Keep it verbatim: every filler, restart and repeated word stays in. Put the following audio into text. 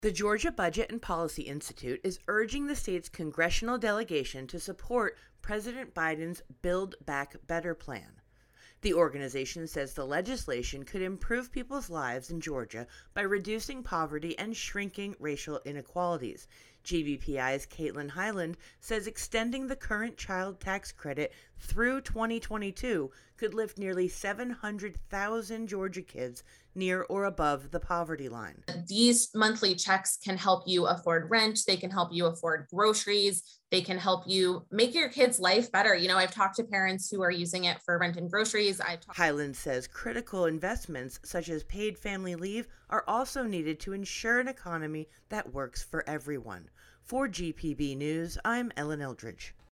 The Georgia Budget and Policy Institute is urging the state's congressional delegation to support President Biden's Build Back Better plan. The organization says the legislation could improve people's lives in Georgia by reducing poverty and shrinking racial inequalities. G B P I's Caitlin Highland says extending the current child tax credit through twenty twenty-two could lift nearly seven hundred thousand Georgia kids near or above the poverty line. These monthly checks can help you afford rent. They can help you afford groceries. They can help you make your kids' life better. You know, I've talked to parents who are using it for rent and groceries. I've talked- Highland says critical investments such as paid family leave are also needed to ensure an economy that works for everyone. For G P B News, I'm Ellen Eldridge.